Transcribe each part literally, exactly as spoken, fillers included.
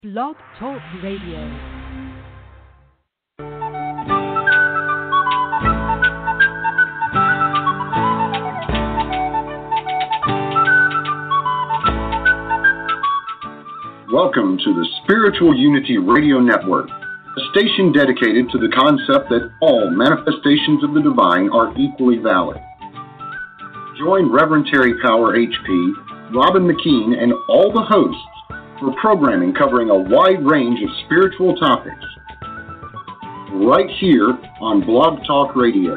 Blog Talk Radio. Welcome to the Spiritual Unity Radio Network, a station dedicated to the concept that all manifestations of the divine are equally valid. Join Reverend Terry Power H P, Robin McKean, and all the hosts for programming covering a wide range of spiritual topics, right here on Blog Talk Radio.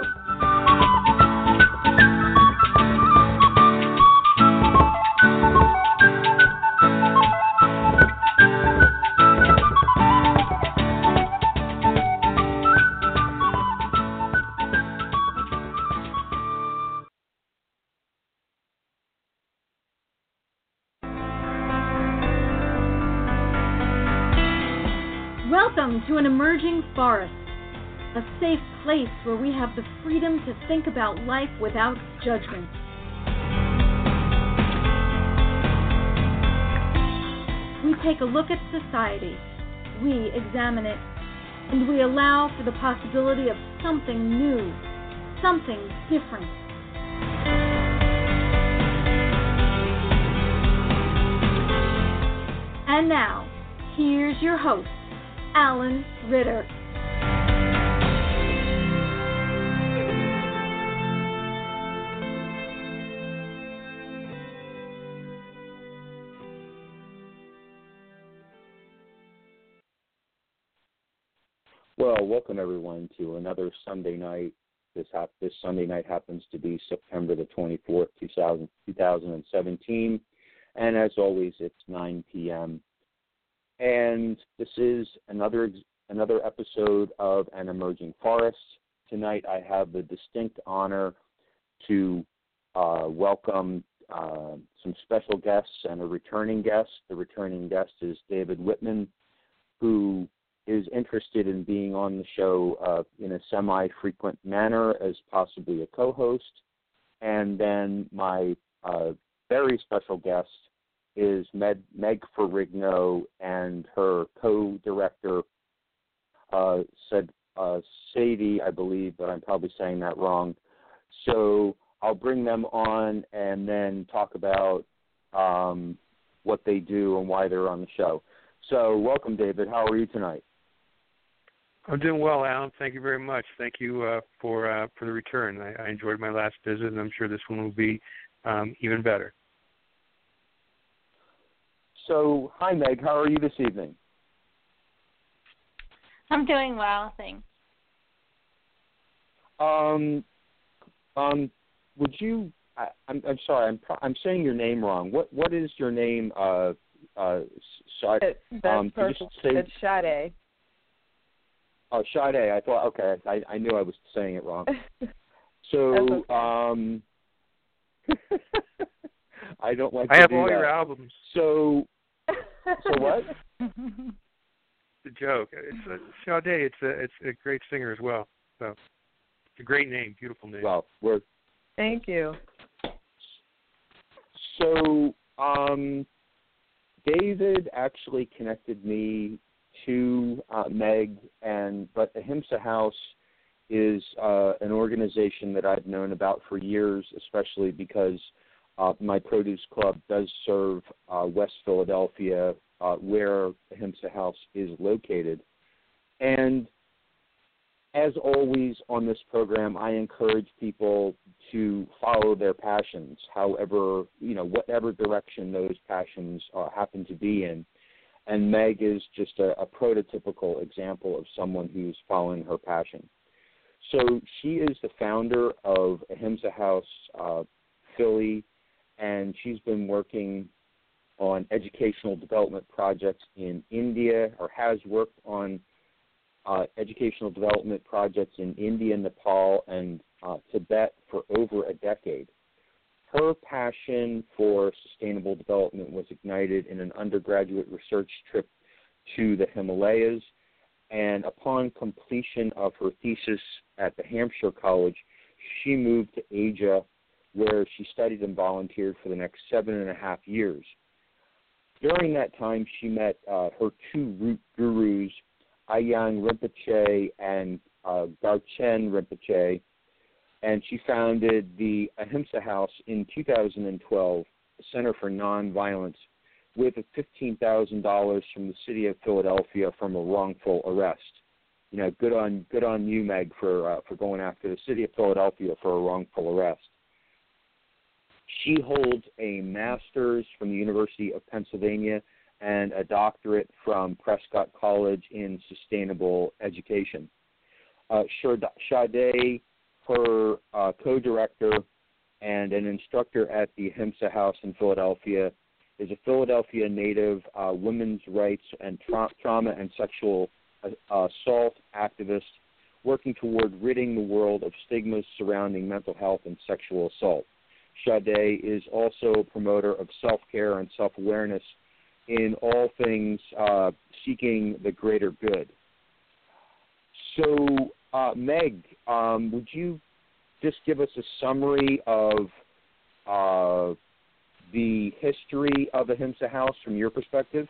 Welcome to an emerging forest, a safe place where we have the freedom to think about life without judgment. We take a look at society, we examine it, and we allow for the possibility of something new, something different. And now, here's your host, Alan Ritter. Well, welcome everyone to another Sunday night. This hap- this Sunday night happens to be September the twenty-fourth, two thousand seventeen, and as always, it's nine p.m. And this is another another episode of An Emerging Forest. Tonight I have the distinct honor to uh, welcome uh, some special guests and a returning guest. The returning guest is David Whitman, who is interested in being on the show uh, in a semi-frequent manner as possibly a co-host. And then my uh, very special guest is Meg, Meg Ferrigno and her co-director, uh, said uh, Sadie, I believe, but I'm probably saying that wrong. So I'll bring them on and then talk about um, what they do and why they're on the show. So welcome, David. How are you tonight? I'm doing well, Alan. Thank you very much. Thank you uh, for uh, for the return. I, I enjoyed my last visit, and I'm sure this one will be um, even better. So, hi, Meg. How are you this evening? I'm doing well, thanks. Um, um, would you? I, I'm, I'm sorry. I'm I'm saying your name wrong. What what is your name? Uh, uh, Sade. It, that's um, perfect. Say, it's Sade. Oh, Sade. I thought. Okay, I I knew I was saying it wrong. So, okay. um, I don't like. I to have do all that. your albums. So. So what? It's a joke. It's a, Sade. It's a it's a great singer as well. So it's a great name, beautiful name. Well, we're Thank you. so. Um, David actually connected me to uh, Meg, and but Ahimsa House is uh, an organization that I've known about for years, especially because Uh, my produce club does serve uh, West Philadelphia, uh, where Ahimsa House is located. And as always on this program, I encourage people to follow their passions, however, you know, whatever direction those passions uh, happen to be in. And Meg is just a, a prototypical example of someone who's following her passion. So she is the founder of Ahimsa House uh, Philly, and she's been working on educational development projects in India, or has worked on uh, educational development projects in India, Nepal, and uh, Tibet for over a decade. Her passion for sustainable development was ignited in an undergraduate research trip to the Himalayas, and upon completion of her thesis at the Hampshire College, she moved to Asia, where she studied and volunteered for the next seven and a half years. during that time, she met uh, her two root gurus, Ayang Rinpoche and uh, Garchen Rinpoche, and she founded the Ahimsa House in two thousand twelve, Center for Nonviolence, with fifteen thousand dollars from the city of Philadelphia from a wrongful arrest. You know, good on good on you, Meg, for uh, for going after the city of Philadelphia for a wrongful arrest. She holds a master's from the University of Pennsylvania and a doctorate from Prescott College in sustainable education. Uh, Sade, her uh, co-director and an instructor at the Ahimsa House in Philadelphia, is a Philadelphia native uh, women's rights and tra- trauma and sexual uh, assault activist working toward ridding the world of stigmas surrounding mental health and sexual assault. Sade is also a promoter of self-care and self-awareness in all things uh, seeking the greater good. So, uh, Meg, um, would you just give us a summary of uh, the history of Ahimsa House from your perspective?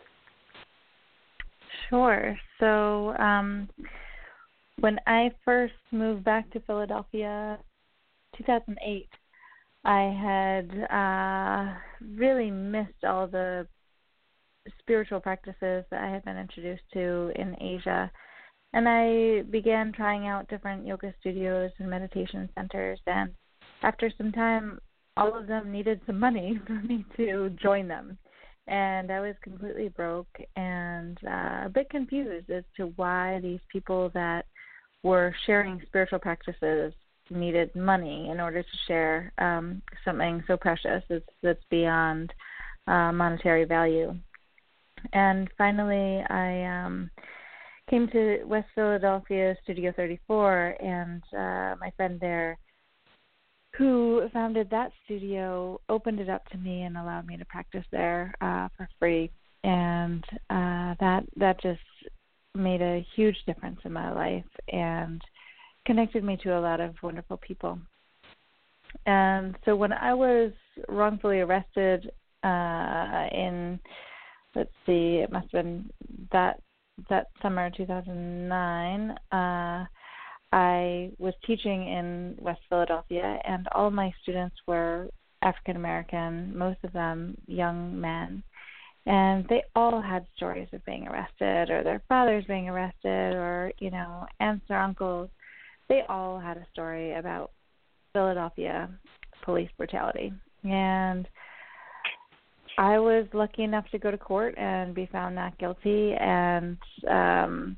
Sure. So um, when I first moved back to Philadelphia, two thousand eight, I had uh, really missed all the spiritual practices that I had been introduced to in Asia. And I began trying out different yoga studios and meditation centers. And after some time, all of them needed some money for me to join them. And I was completely broke and uh, a bit confused as to why these people that were sharing spiritual practices needed money in order to share um, something so precious that's, that's beyond uh, monetary value. And finally, I um, came to West Philadelphia Studio thirty-four, and uh, my friend there, who founded that studio, opened it up to me and allowed me to practice there uh, for free. And uh, that that just made a huge difference in my life and connected me to a lot of wonderful people. And so when I was wrongfully arrested uh, in, let's see, it must have been that that summer, two thousand nine, uh, I was teaching in West Philadelphia, and all my students were African American, most of them young men. And they all had stories of being arrested or their fathers being arrested or, you know, aunts or uncles. They all had a story about Philadelphia police brutality. And I was lucky enough to go to court and be found not guilty, and um,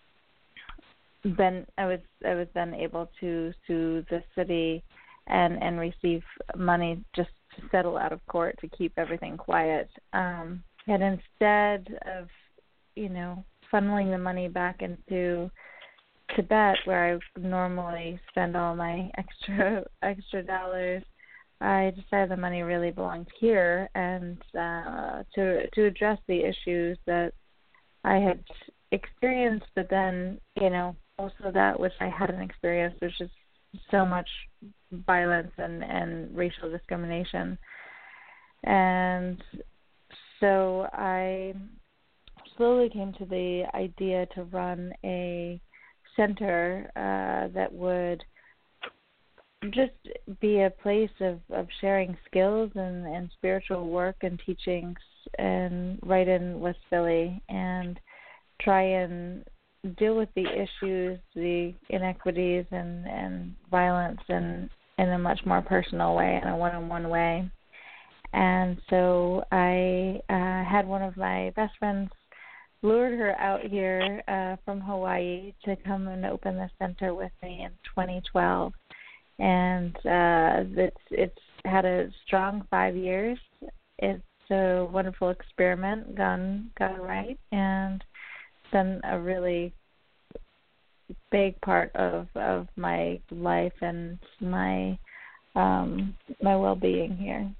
then I was I was then able to sue the city and, and receive money just to settle out of court to keep everything quiet. Um, and instead of, you know, funneling the money back into Tibet, where I normally spend all my extra extra dollars, I decided the money really belonged here, and uh, to to address the issues that I had experienced, but then, you know, also that which I hadn't experienced, which is so much violence and, and racial discrimination. And so I slowly came to the idea to run a center uh, that would just be a place of, of sharing skills and, and spiritual work and teachings, and right in West Philly, and try and deal with the issues, the inequities and, and violence in, in a much more personal way, in a one-on-one way. And so I uh, had one of my best friends lured her out here uh, from Hawaii to come and open the center with me in twenty twelve. And uh, it's it's had a strong five years. It's a wonderful experiment, gone gone right, and it's been a really big part of, of my life and my um, my well-being here.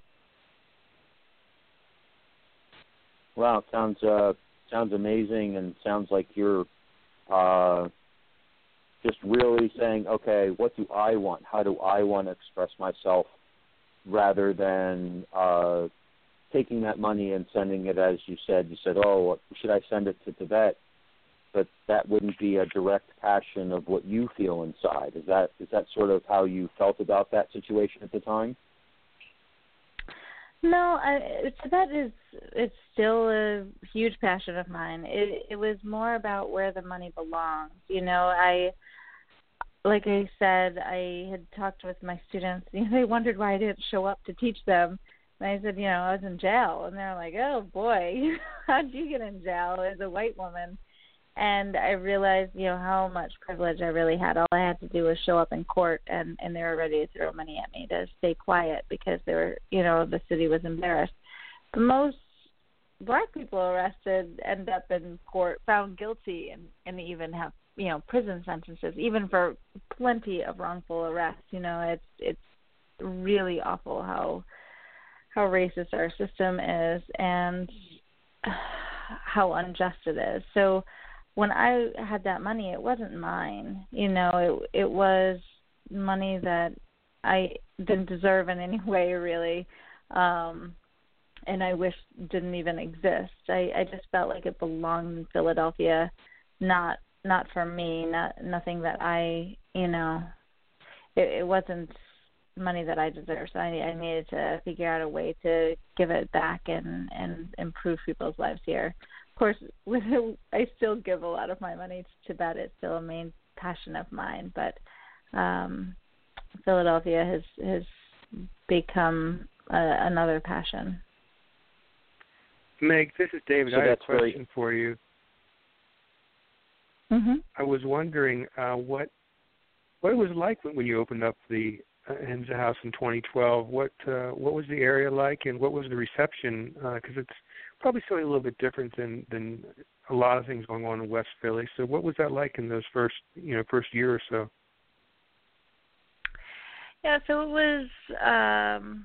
Wow, sounds uh, sounds amazing, and sounds like you're uh, just really saying, okay, what do I want? How do I want to express myself, rather than uh, taking that money and sending it, as you said, you said, oh, should I send it to Tibet? But that wouldn't be a direct passion of what you feel inside. Is that is that sort of how you felt about that situation at the time? No, I, Tibet is it's still a huge passion of mine. It it was more about where the money belongs. You know, I like I said, I had talked with my students. You know, they wondered why I didn't show up to teach them. And I said, you know, I was in jail, and they're like, oh boy, how'd you get in jail as a white woman? And I realized, you know, how much privilege I really had. All I had to do was show up in court, and, and they were ready to throw money at me to stay quiet because they were, you know, the city was embarrassed. But most black people arrested end up in court found guilty and, and even have, you know, prison sentences, even for plenty of wrongful arrests. You know, it's it's really awful how how racist our system is and how unjust it is. So when I had that money, it wasn't mine. You know, it it was money that I didn't deserve in any way, really, um, and I wish didn't even exist. I, I just felt like it belonged in Philadelphia, not not for me, not nothing that I, you know, it, it wasn't money that I deserved. So I, I needed to figure out a way to give it back and, and improve people's lives here. Of course, with it, I still give a lot of my money to Tibet. It's still a main passion of mine, but um, Philadelphia has has become uh, another passion. Meg, this is David. So I have a that's question really... for you. Mm-hmm. I was wondering uh, what what it was like when, when you opened up the uh, Ahimsa House in twenty twelve. What uh, what was the area like, and what was the reception? Because uh, it's probably still a little bit different than, than a lot of things going on in West Philly. So, what was that like in those first you know first year or so? Yeah, so it was um,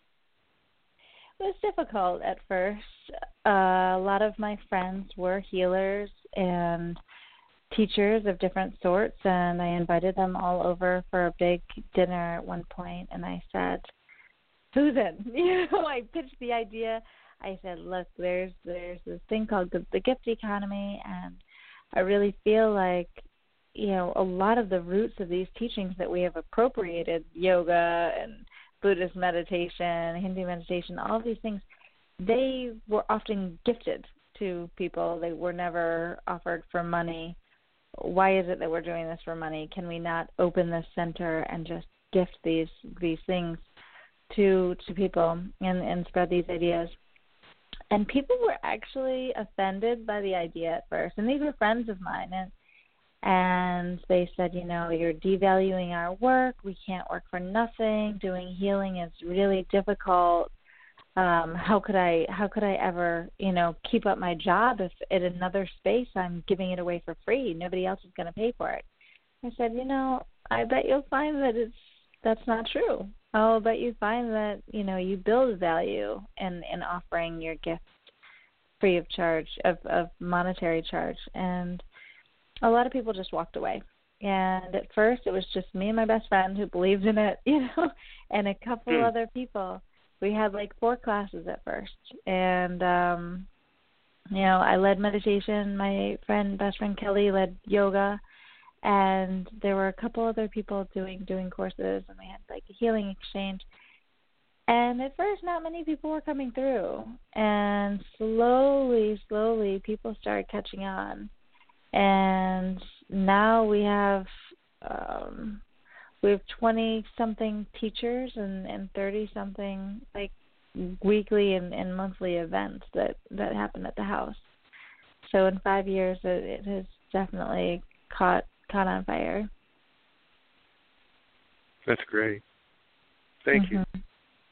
it was difficult at first. Uh, a lot of my friends were healers and teachers of different sorts, and I invited them all over for a big dinner at one point, and I said, Susan, you know, I pitched the idea. I said, look, there's there's this thing called the, the gift economy, and I really feel like, you know, a lot of the roots of these teachings that we have appropriated, yoga and Buddhist meditation, Hindu meditation, all these things, they were often gifted to people. They were never offered for money. Why is it that we're doing this for money? Can we not open this center and just gift these these things to to people and, and spread these ideas? And people were actually offended by the idea at first. And these were friends of mine. And and they said, you know, you're devaluing our work. We can't work for nothing. Doing healing is really difficult. Um, how could I how could I ever, you know, keep up my job if at another space I'm giving it away for free? Nobody else is going to pay for it. I said, you know, I bet you'll find that it's that's not true. I'll bet you find that, you know, you build value in, in offering your gift free of charge, of, of monetary charge. And a lot of people just walked away. And at first it was just me and my best friend who believed in it, you know, and a couple mm. other people. We had like four classes at first, and, um, you know, I led meditation. My friend, best friend Kelly led yoga, and there were a couple other people doing, doing courses, and we had like a healing exchange. And at first, not many people were coming through, and slowly, slowly, people started catching on. And now we have, um, We have twenty-something teachers and, and thirty-something, like, weekly and, and monthly events that, that happen at the house. So in five years, it, it has definitely caught caught on fire. That's great. Thank mm-hmm. you.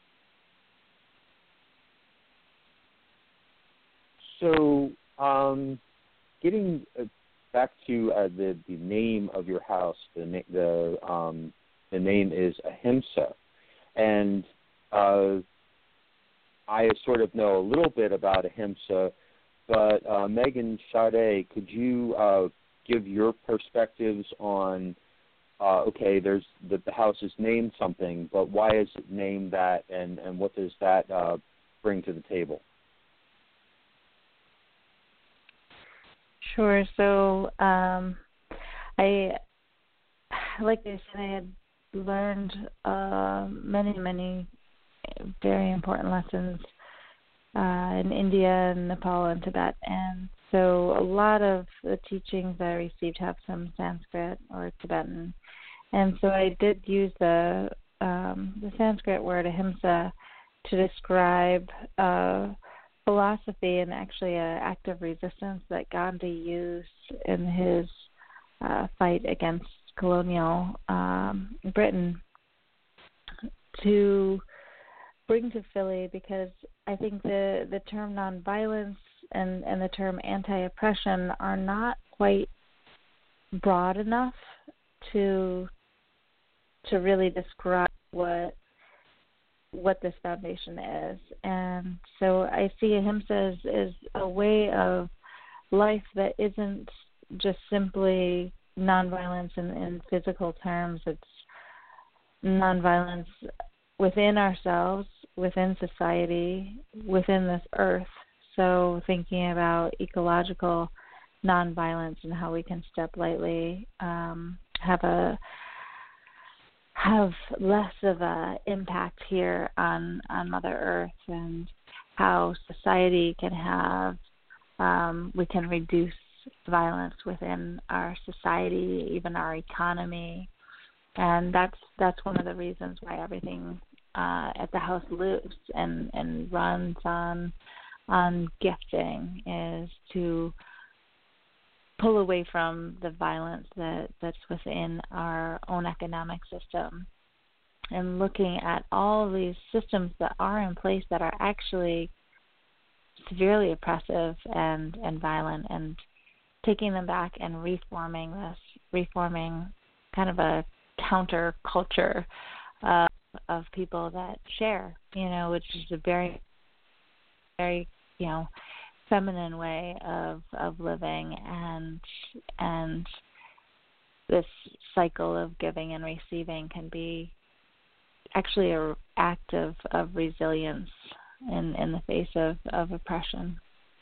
So, um, getting uh, back to uh, the the name of your house, the the um, the name is Ahimsa, and uh, I sort of know a little bit about Ahimsa, but uh, Megan Sade, could you uh, give your perspectives on? Uh, okay, there's the, the house is named something, but why is it named that, and, and what does that uh, bring to the table? Sure. So um, I, like I said, I had learned uh, many, many very important lessons uh, in India and Nepal and Tibet. And so a lot of the teachings I received have some Sanskrit or Tibetan. And so I did use the um, the Sanskrit word ahimsa to describe uh, philosophy and actually an act of resistance that Gandhi used in his uh, fight against colonial um, Britain to bring to Philly, because I think the, the term nonviolence and, and the term anti-oppression are not quite broad enough to to really describe what what this foundation is. And so I see ahimsa as, as a way of life that isn't just simply nonviolence in, in physical terms. It's nonviolence within ourselves, within society, within this earth. So thinking about ecological nonviolence and how we can step lightly, um, have a have less of a impact here on, on Mother Earth, and how society can have, um, we can reduce violence within our society, even our economy. And that's that's one of the reasons why everything uh, at the house lives and, and runs on on gifting, is to pull away from the violence that, that's within our own economic system, and looking at all these systems that are in place that are actually severely oppressive and, and violent, and taking them back and reforming this, reforming kind of a counter culture uh, of people that share, you know, which is a very, very, you know, feminine way of, of living, and and this cycle of giving and receiving can be actually an act of, of resilience in, in the face of, of oppression.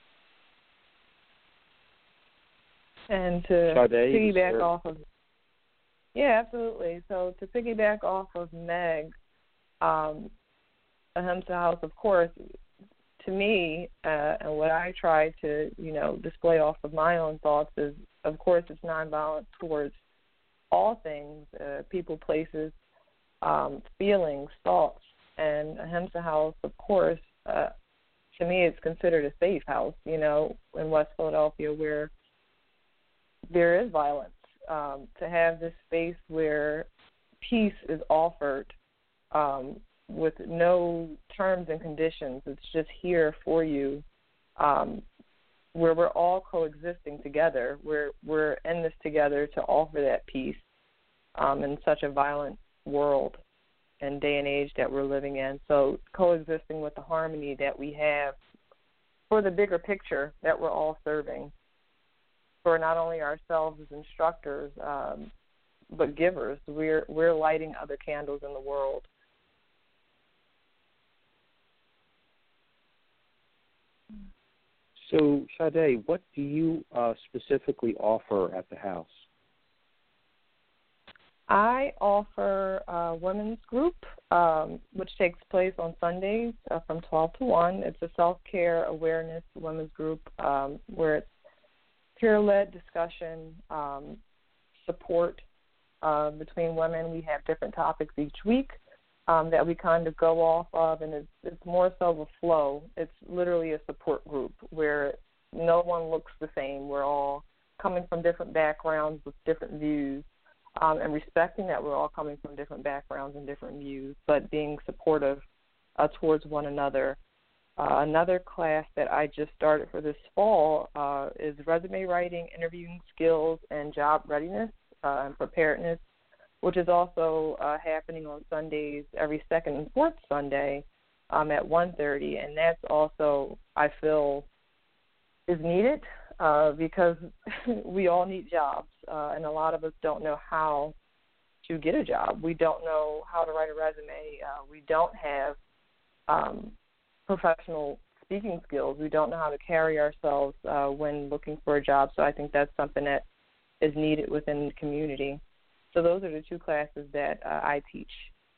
And to Sade, piggyback sir. off of, yeah, absolutely. So to piggyback off of Meg, um, Ahimsa House, of course, to me, uh, and what I try to, you know, display off of my own thoughts is, of course, it's nonviolent towards all things, uh, people, places, um, feelings, thoughts. And Ahimsa House, of course, uh, to me, it's considered a safe house, you know, in West Philadelphia, where there is violence. Um, to have this space where peace is offered, um, with no terms and conditions. It's just here for you, um, where we're all coexisting together. We're we're in this together to offer that peace um, in such a violent world and day and age that we're living in. So coexisting with the harmony that we have for the bigger picture that we're all serving, for not only ourselves as instructors, um, but givers. We're we're lighting other candles in the world. So, Sade, what do you uh, specifically offer at the house? I offer a women's group, um, which takes place on Sundays uh, from twelve to one. It's a self-care awareness women's group um, where it's peer-led discussion, um, support uh, between women. We have different topics each week um, that we kind of go off of, and it's, it's more so of a flow. It's literally a support group where no one looks the same. We're all coming from different backgrounds with different views, um, and respecting that we're all coming from different backgrounds and different views, but being supportive uh, towards one another. Uh, another class that I just started for this fall uh, is resume writing, interviewing skills, and job readiness uh, and preparedness, which is also uh, happening on Sundays, every second and fourth Sunday um, at one thirty, and that's also, I feel, is needed uh, because we all need jobs, uh, and a lot of us don't know how to get a job. We don't know how to write a resume. Uh, we don't have um, professional speaking skills. We don't know how to carry ourselves uh, when looking for a job. So I think that's something that is needed within the community. So those are the two classes that uh, I teach.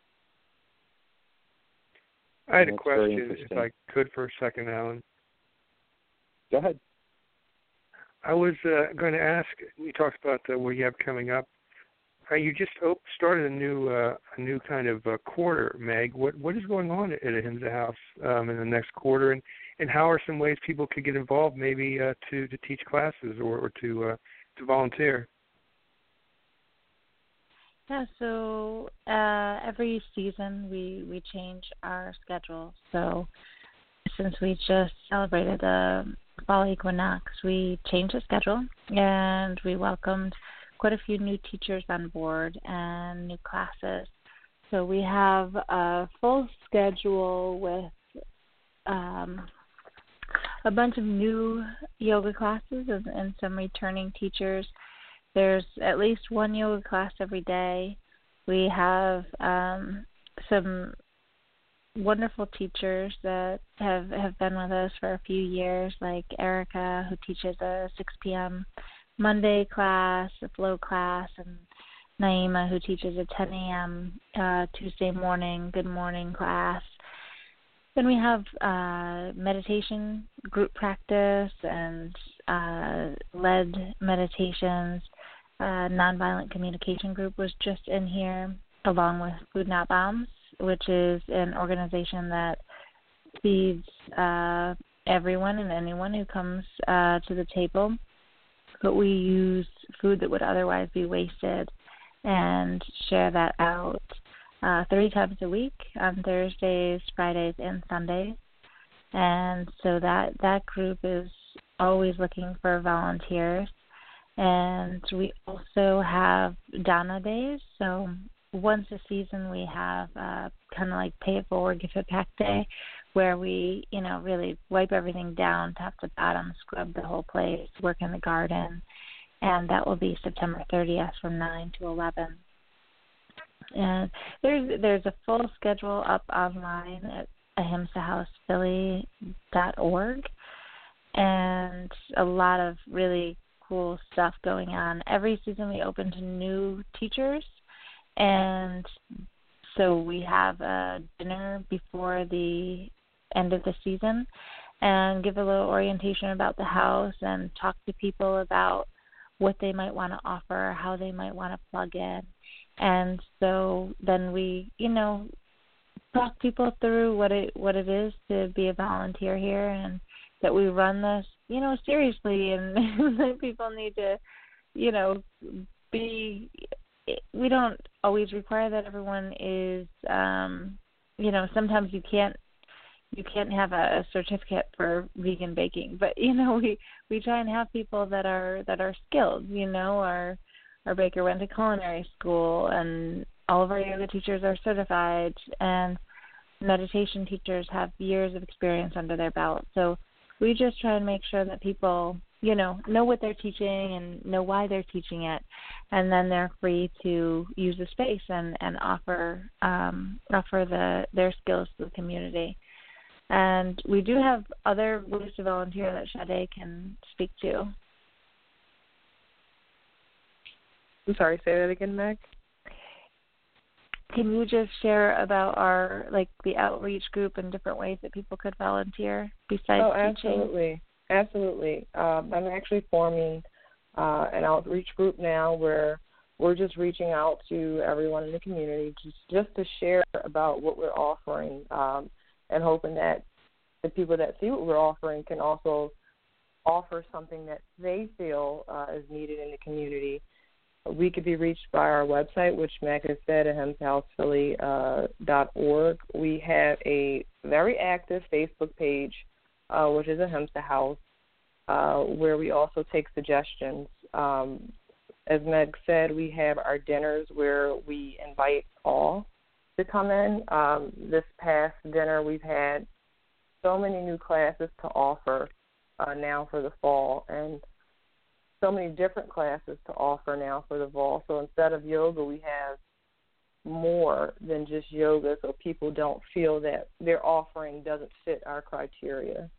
I had a That's question, if I could, for a second, Alan. Go ahead. I was uh, going to ask. You talked about uh, what you have coming up. Uh, you just op- started a new, uh, a new kind of uh, quarter, Meg. What what is going on at Ahimsa House um, in the next quarter, and, and how are some ways people could get involved, maybe uh, to, to teach classes or, or to uh, to volunteer? Yeah, so uh, every season we, we change our schedule. So since we just celebrated the fall equinox, we changed the schedule and we welcomed quite a few new teachers on board and new classes. So we have a full schedule with um, a bunch of new yoga classes and, and some returning teachers. There's at least one yoga class every day. We have um, some wonderful teachers that have, have been with us for a few years, like Erica, who teaches a six p.m. Monday class, a flow class, and Naima, who teaches a ten a.m. Uh, Tuesday morning, good morning class. Then we have uh, meditation group practice and uh, led meditations. Uh, Nonviolent Communication Group was just in here, along with Food Not Bombs, which is an organization that feeds uh, everyone and anyone who comes uh, to the table. But we use food that would otherwise be wasted and share that out uh, three times a week on Thursdays, Fridays, and Sundays. And so that, that group is always looking for volunteers. And we also have Donna Days. So once a season we have uh, kind of like Pay It Forward, Give It Back Day, where we, you know, really wipe everything down, top to bottom, scrub the whole place, work in the garden. And that will be September thirtieth from nine to eleven. And there's there's a full schedule up online at ahimsa house philly dot org, and a lot of really cool stuff going on. Every season we open to new teachers, and so we have a dinner before the end of the season and give a little orientation about the house and talk to people about what they might want to offer, how they might want to plug in. And so then we, you know, talk people through what it what it is to be a volunteer here, and that we run this, you know, seriously, and that people need to, you know, be, we don't always require that everyone is, um, you know, sometimes you can't, you can't have a certificate for vegan baking, but, you know, we, we try and have people that are, that are skilled, you know, our, our baker went to culinary school, and all of our yoga teachers are certified, and meditation teachers have years of experience under their belt. So we just try and make sure that people, you know, know what they're teaching and know why they're teaching it, and then they're free to use the space and, and offer um, offer the their skills to the community. And we do have other ways to volunteer that Sade can speak to. I'm sorry, say that again, Meg. Can you just share about our, like, the outreach group and different ways that people could volunteer besides oh, teaching? absolutely. Absolutely. Um, I'm actually forming uh, an outreach group now where we're just reaching out to everyone in the community just, just to share about what we're offering, um, and hoping that the people that see what we're offering can also offer something that they feel uh, is needed in the community. We could be reached by our website, which Meg has said, ahimsa house philly dot org. We have a very active Facebook page, uh, which is Ahimsa House, uh, where we also take suggestions. Um, as Meg said, we have our dinners where we invite all to come in. Um, this past dinner, we've had so many new classes to offer uh, now for the fall, and so many different classes to offer now for the fall. So instead of yoga, we have more than just yoga, so people don't feel that their offering doesn't fit our criteria.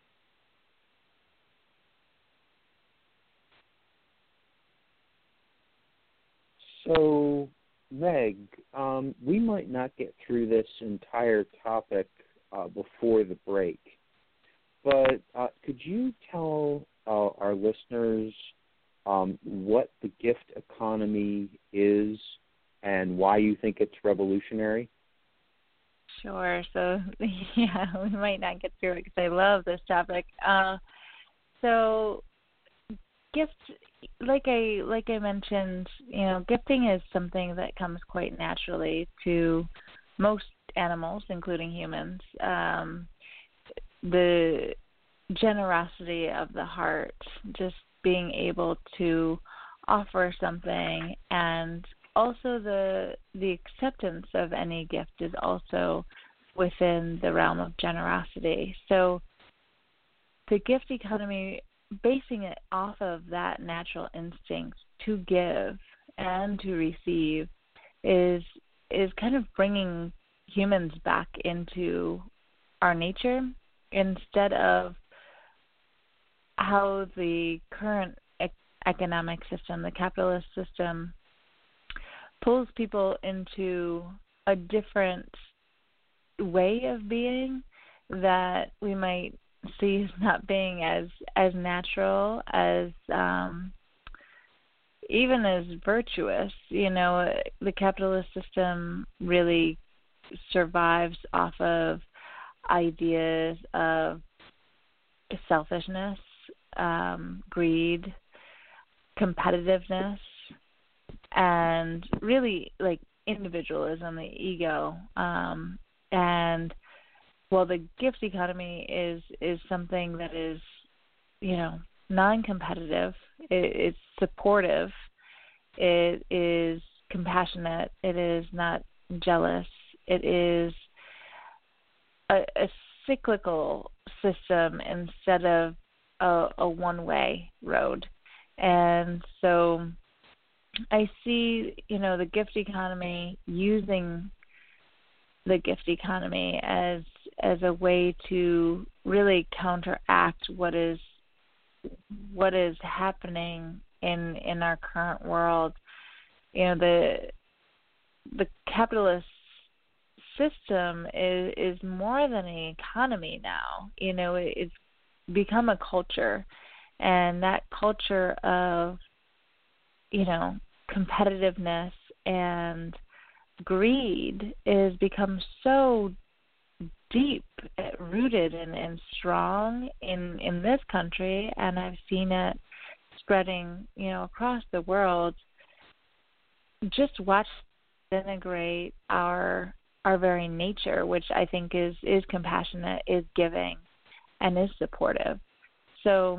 So, Meg, um, we might not get through this entire topic uh, before the break, but uh, could you tell uh, our listeners um, what the gift economy is and why you think it's revolutionary? Sure. So, yeah, we might not get through it because I love this topic. Uh, so, gift, like I like I mentioned, you know, gifting is something that comes quite naturally to most animals, including humans. Um, the generosity of the heart, just being able to offer something, and also the the acceptance of any gift is also within the realm of generosity. So the gift economy, basing it off of that natural instinct to give and to receive, is is kind of bringing humans back into our nature, instead of how the current ec- economic system, the capitalist system, pulls people into a different way of being that we might see as not being as as natural, as um, even as virtuous. You know, the capitalist system really survives off of ideas of selfishness, um, greed, competitiveness, and really like individualism, the ego. Um, and well, the gift economy is is something that is, you know, non-competitive. It, it's supportive. It is compassionate. It is not jealous. It is a, a cyclical system instead of a, a one-way road. And so I see, you know, the gift economy, using the gift economy as as a way to really counteract what is what is happening in in our current world. You know, the the capitalist system is is more than an economy now. You know, it, it's become a culture, and that culture of, you know, competitiveness and greed is become so deep rooted and, and strong in in this country, and I've seen it spreading, you know, across the world. Just watch denigrate our our very nature, which I think is is compassionate, is giving, and is supportive. So,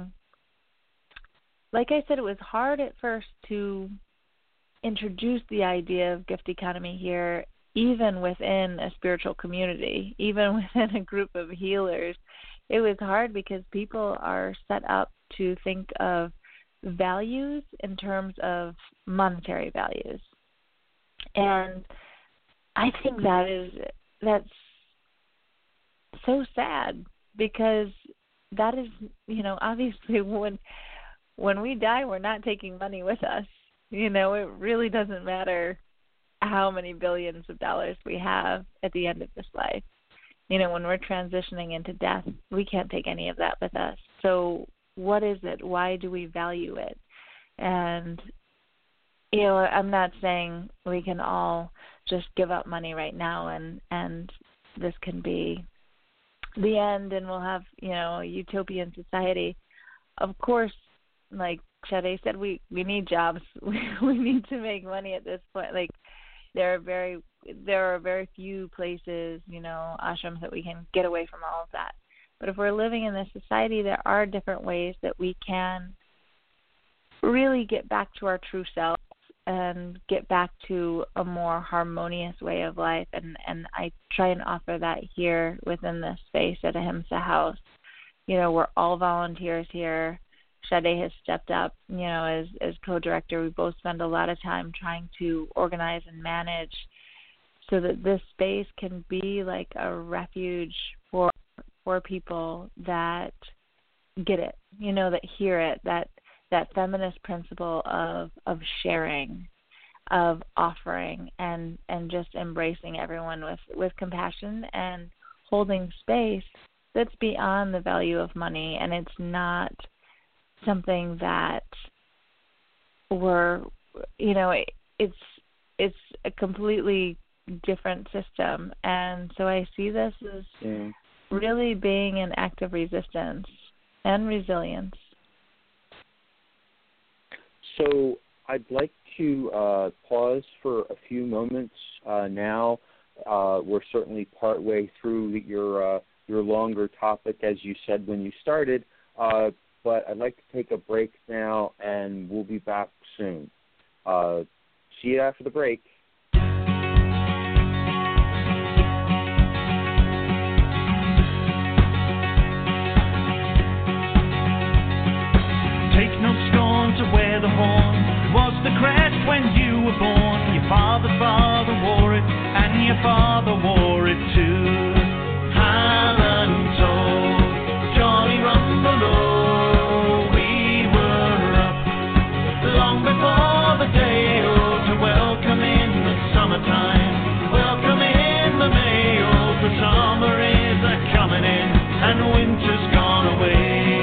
like I said, it was hard at first to introduce the idea of gift economy here, even within a spiritual community, even within a group of healers. It was hard because people are set up to think of values in terms of monetary values. And I think that is that's so sad, because that is, you know, obviously when when we die, we're not taking money with us. You know, it really doesn't matter how many billions of dollars we have at the end of this life. You know, when we're transitioning into death, we can't take any of that with us. So what is it? Why do we value it? And, you know, I'm not saying we can all just give up money right now and, and this can be the end and we'll have, you know, a utopian society. Of course, like Sade said, we, we need jobs. We, we need to make money at this point. Like, there are very there are very few places, you know, ashrams that we can get away from all of that. But if we're living in this society, there are different ways that we can really get back to our true selves and get back to a more harmonious way of life. And, and I try and offer that here within this space at Ahimsa House. You know, we're all volunteers here. Sade has stepped up, you know, as, as co-director. We both spend a lot of time trying to organize and manage so that this space can be like a refuge for for people that get it, you know, that hear it, that that feminist principle of of sharing, of offering, and and just embracing everyone with, with compassion and holding space that's beyond the value of money. And it's not something that we're, you know, it, it's it's a completely different system. And so I see this as yeah. really being an act of resistance and resilience. So I'd like to uh, pause for a few moments uh, now. Uh, we're certainly partway through your uh, your longer topic, as you said when you started, uh, but I'd like to take a break now, and we'll be back soon. Uh, see you after the break. Take no scorn to wear the horn. It was the crest when you were born. Your father's father wore it, and your father wore it too. Highland told Johnny Rumbelow we were up long before the day oh, to welcome in the summertime, welcome in the May oh, for summer is a coming in and winter's gone away.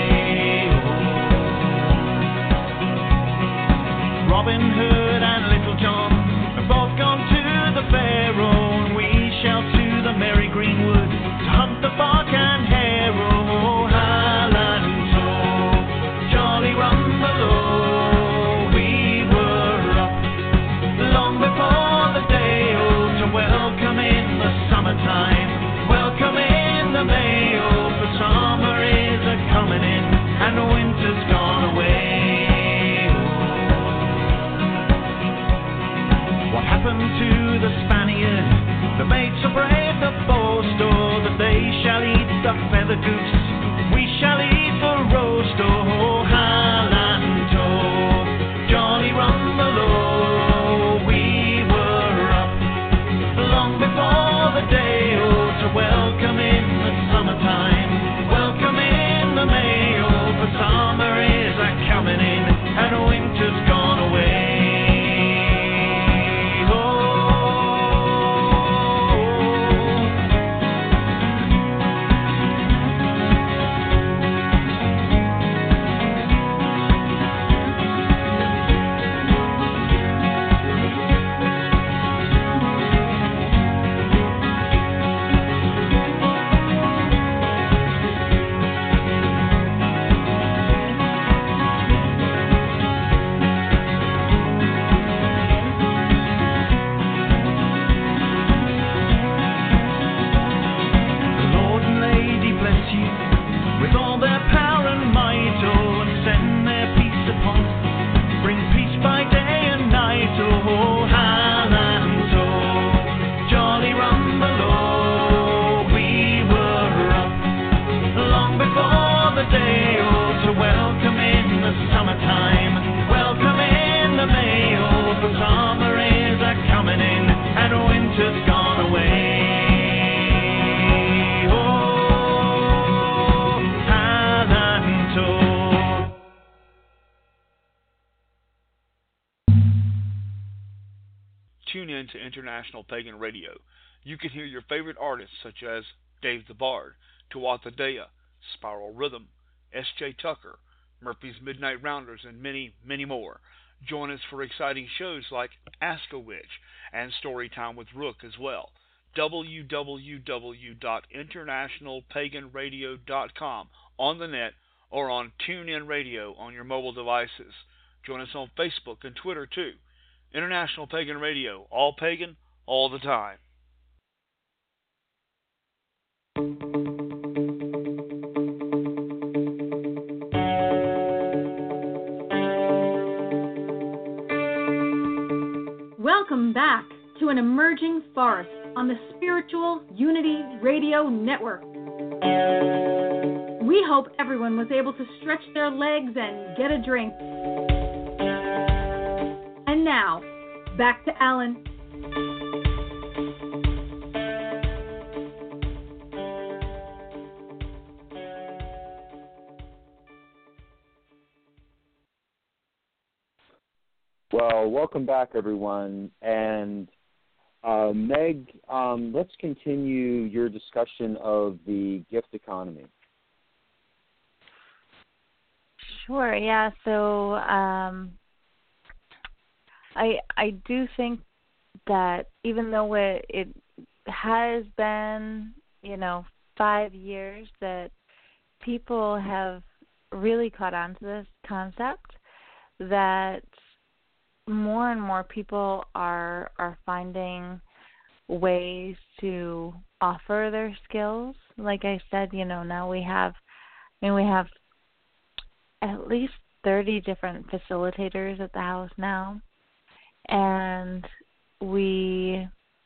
Robin Hood and Little John have both gone to the fair, oh, and we shall to the merry greenwood to hunt the buck and hare, oh, Highland told Jolly Rumbelow we were up long before the day, oh, to welcome in the summertime, welcome in the May, oh, for summer is a coming in and winter's gone away. What happened to the Spaniard? The mates are brave, the boast, oh, that they shall eat the feather goose. We shall eat the roast, oh, Highland told Johnny Rumbelow we were up long before the day, oh, to welcome in the summertime, welcome in the May, oh, for summer is a coming in and winter's gone away. Tune in to International Pagan Radio. You can hear your favorite artists such as Dave the Bard, Tuatha Dea, Spiral Rhythm, S J Tucker, Murphy's Midnight Rounders, and many, many more. Join us for exciting shows like Ask a Witch and Storytime with Rook as well. w w w dot international pagan radio dot com on the net or on TuneIn Radio on your mobile devices. Join us on Facebook and Twitter too. International Pagan Radio, all pagan, all the time. Welcome back to An Emerging Forest on the Spiritual Unity Radio Network. We hope everyone was able to stretch their legs and get a drink. And now, back to Alan. Well, welcome back, everyone. And uh, Meg, um, let's continue your discussion of the gift economy. Sure. Yeah. So um, I I do think that even though it, it has been, you know, five years that people have really caught on to this concept, that more and more people are are finding ways to offer their skills. Like I said, you know, now we have, I mean, we have at least thirty different facilitators at the house now, and we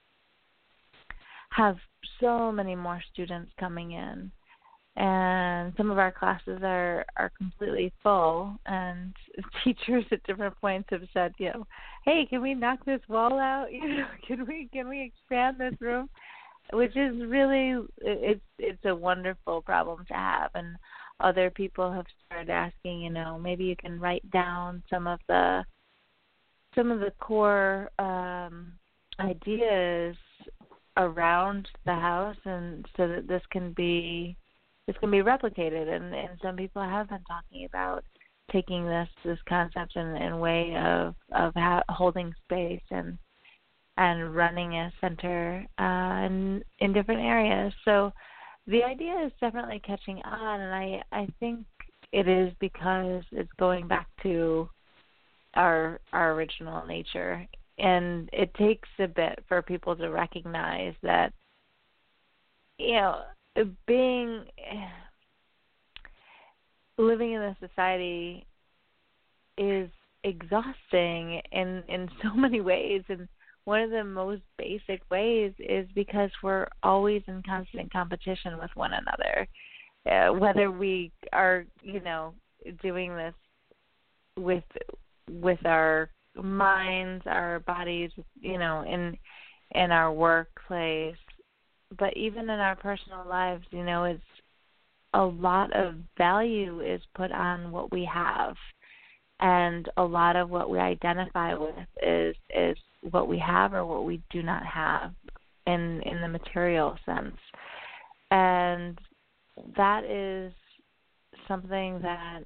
have so many more students coming in. And some of our classes are, are completely full, and teachers at different points have said, you know, hey, can we knock this wall out? You know, can we can we expand this room? Which is really, it's it's a wonderful problem to have. And other people have started asking, you know, maybe you can write down some of the some of the core um, ideas around the house, and so that this can be this can be replicated. And, and some people have been talking about taking this this concept in in way of of ha- holding space and and running a center uh, in in different areas. So the idea is definitely catching on, and I I think it is because it's going back to our our original nature. And it takes a bit for people to recognize that, you know, being, living in a society is exhausting in, in so many ways. And one of the most basic ways is because we're always in constant competition with one another. Uh, whether we are, you know, doing this with with our minds, our bodies, you know, in in our workplace, but even in our personal lives, you know, it's a lot of value is put on what we have, and a lot of what we identify with is is what we have or what we do not have in in the material sense. And that is something that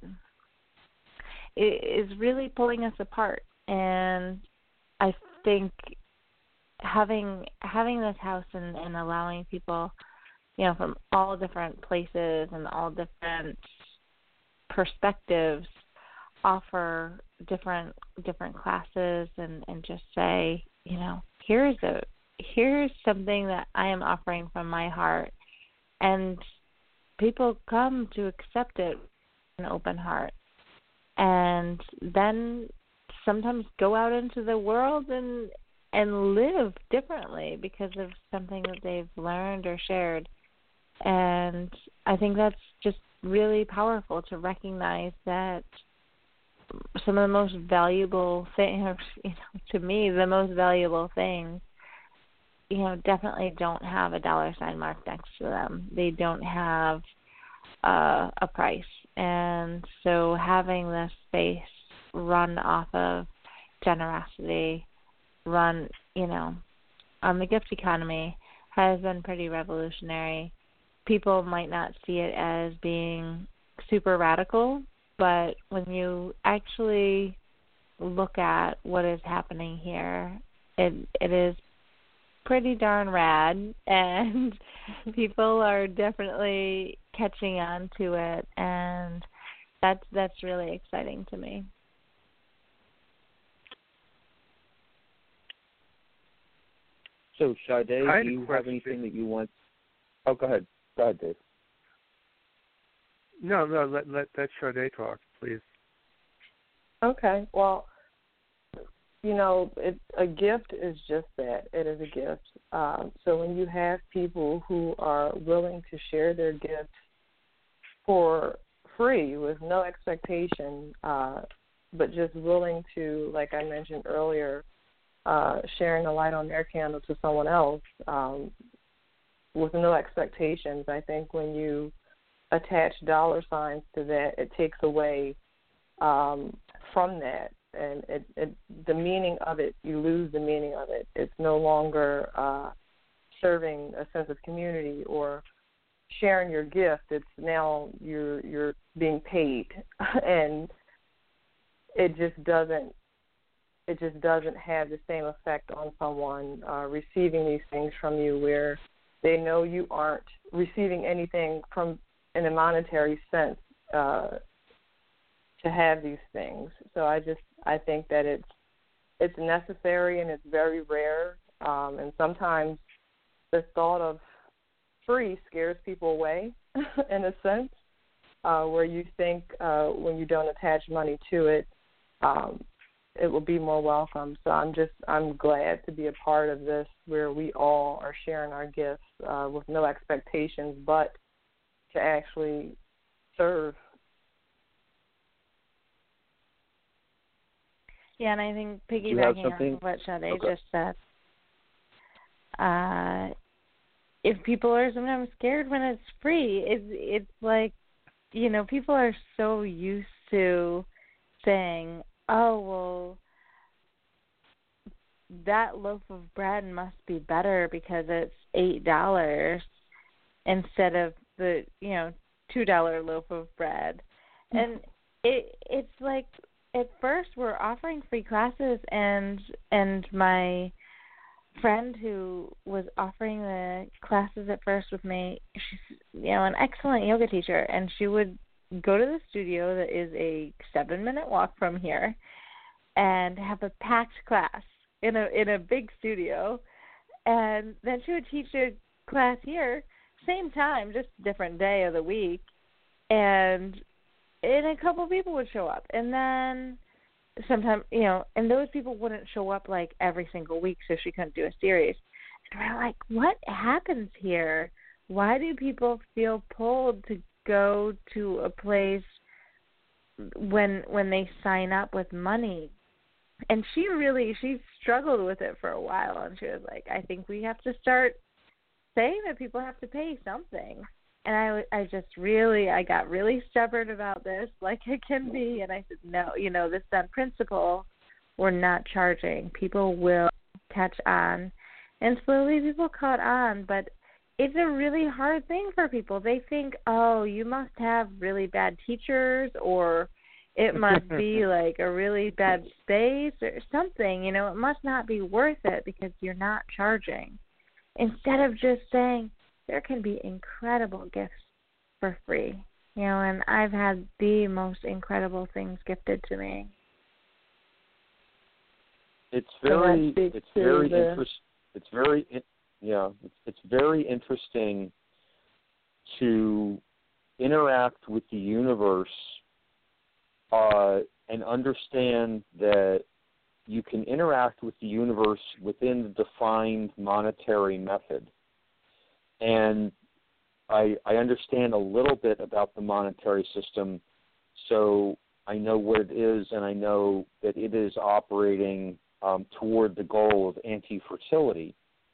is really pulling us apart. And I think having having this house and, and allowing people, you know, from all different places and all different perspectives offer different different classes and, and just say, you know, here's a here's something that I am offering from my heart, and people come to accept it with an open heart, and then sometimes go out into the world and and live differently because of something that they've learned or shared. And I think that's just really powerful to recognize that some of the most valuable things, you know, to me, the most valuable things, you know, definitely don't have a dollar sign mark next to them. They don't have uh, a price. And so having this space run off of generosity, run, you know, on the gift economy has been pretty revolutionary. People might not see it as being super radical, but when you actually look at what is happening here, it it is pretty darn rad, and people are definitely catching on to it, and that's that's really exciting to me. So, Sade, do you have anything that you want? Oh, go ahead. Go ahead, Dave. No, no, let let let Sade talk, please. Okay. Well, you know, it, a gift is just that. It is a gift. Um, so when you have people who are willing to share their gifts for free with no expectation, uh, but just willing to, like I mentioned earlier, uh, sharing a light on their candle to someone else um, with no expectations, I think when you attach dollar signs to that, it takes away um, from that. and it, it the meaning of it, you lose the meaning of it. It's no longer uh, serving a sense of community or sharing your gift. It's now you're you're being paid, and it just doesn't it just doesn't have the same effect on someone uh, receiving these things from you, where they know you aren't receiving anything from in a monetary sense uh, to have these things. So I just I think that it's it's necessary and it's very rare, um, and sometimes the thought of free scares people away in a sense, uh, where you think uh, when you don't attach money to it, um, it will be more welcome. So I'm just I'm glad to be a part of this, where we all are sharing our gifts uh, with no expectations, but to actually serve. Yeah, and I think you have piggybacking something? on what Sade Okay. just said, uh, if people are sometimes scared when it's free, it's it's like, you know, people are so used to saying, oh, well, that loaf of bread must be better because it's eight dollars instead of the, you know, two dollar loaf of bread. And it it's like, at first we're offering free classes, and and my friend who was offering the classes at first with me, she's, you know, an excellent yoga teacher, and she would go to the studio that is a seven minute walk from here and have a packed class in a in a big studio, and then she would teach a class here, same time, just different day of the week, and and a couple of people would show up, and then sometimes, you know, and those people wouldn't show up like every single week, so she couldn't do a series. And we're like, what happens here? Why do people feel pulled to go to a place when when they sign up with money? And she really, she struggled with it for a while, and she was like, I think we have to start saying that people have to pay something. And I, I just really, I got really stubborn about this, like it can be. And I said, no, you know, this is on principle. We're not charging. People will catch on. And slowly people caught on. But it's a really hard thing for people. They think, oh, you must have really bad teachers, or it must be like a really bad space or something. You know, it must not be worth it because you're not charging. Instead of just saying, there can be incredible gifts for free, you know, and I've had the most incredible things gifted to me. It's very, it's very the... interest, It's very, yeah, it's, it's very interesting to interact with the universe uh, and understand that you can interact with the universe within the defined monetary method. And I, I understand a little bit about the monetary system, so I know what it is, and I know that it is operating um, toward the goal of anti-fertility.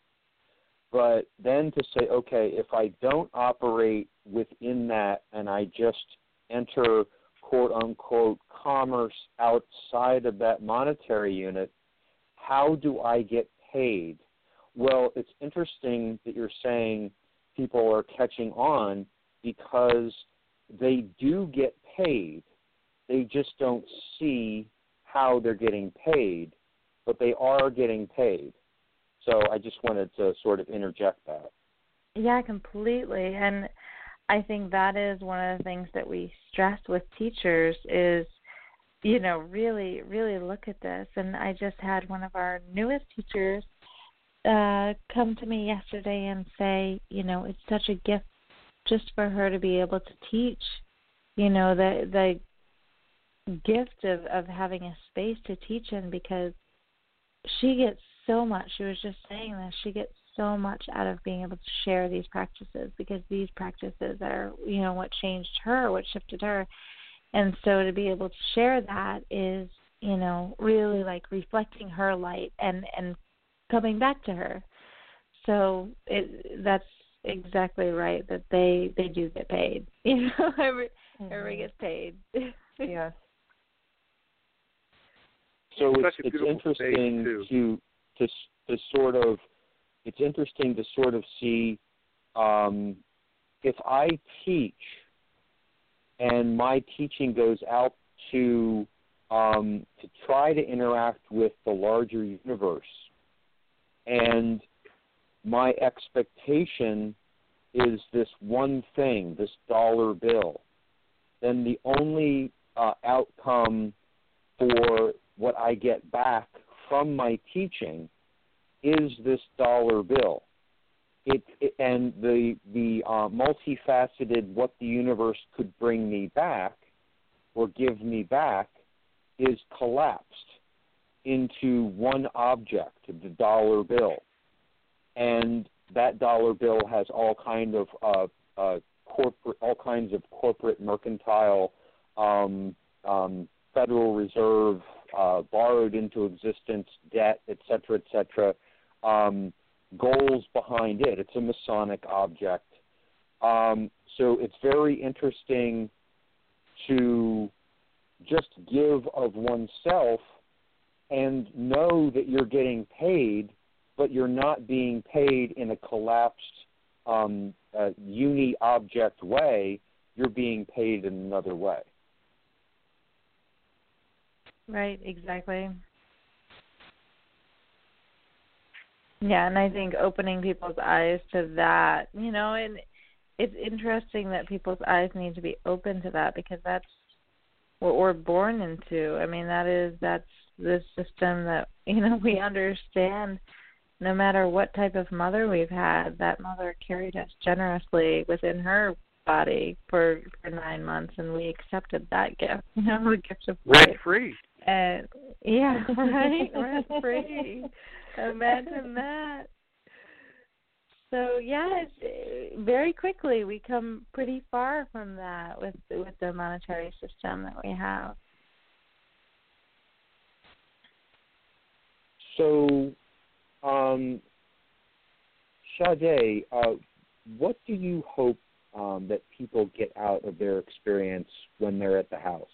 But then to say, okay, if I don't operate within that and I just enter, quote-unquote, commerce outside of that monetary unit, how do I get paid? Well, it's interesting that you're saying people are catching on because they do get paid. They just don't see how they're getting paid, but they are getting paid. So I just wanted to sort of interject that. Yeah, completely. And I think that is one of the things that we stress with teachers is, you know, really, really look at this. And I just had one of our newest teachers uh, come to me yesterday and say, you know, it's such a gift just for her to be able to teach, you know, the the gift of, of having a space to teach in, because she gets so much. She was just saying this. She gets so much out of being able to share these practices, because these practices are, you know, what changed her, what shifted her. And so to be able to share that is, you know, really like reflecting her light and, and coming back to her. So it, that's exactly right, that they, they do get paid. You know, every, mm-hmm. everybody gets paid. Yes. So it's, it's, such a it's beautiful interesting space, to to to sort of it's interesting to sort of see um, if I teach and my teaching goes out to um, to try to interact with the larger universe, and my expectation is this one thing, this dollar bill, then the only uh, outcome for what I get back from my teaching is this dollar bill. It, it and the the uh, multifaceted what the universe could bring me back or give me back is collapsed into one object, the dollar bill, and that dollar bill has all kind of uh, uh, corporate, all kinds of corporate, mercantile, um, um, Federal Reserve, uh, borrowed into existence debt, et cetera, et cetera, um, goals behind it. It's a Masonic object. Um, so it's very interesting to just give of oneself and know that you're getting paid, but you're not being paid in a collapsed um, uh, uni-object way. You're being paid in another way. Right, exactly. Yeah, and I think opening people's eyes to that, you know, and it's interesting that people's eyes need to be open to that because that's what we're born into. I mean, that is, that's the system that, you know, we understand. No matter what type of mother we've had, that mother carried us generously within her body for, for nine months, and we accepted that gift, you know, the gift of life. Rent free. And yeah, right, rent free. Imagine that. So yeah, it's, very quickly we come pretty far from that with with the monetary system that we have. So, um, Sade, uh, what do you hope um, that people get out of their experience when they're at the house?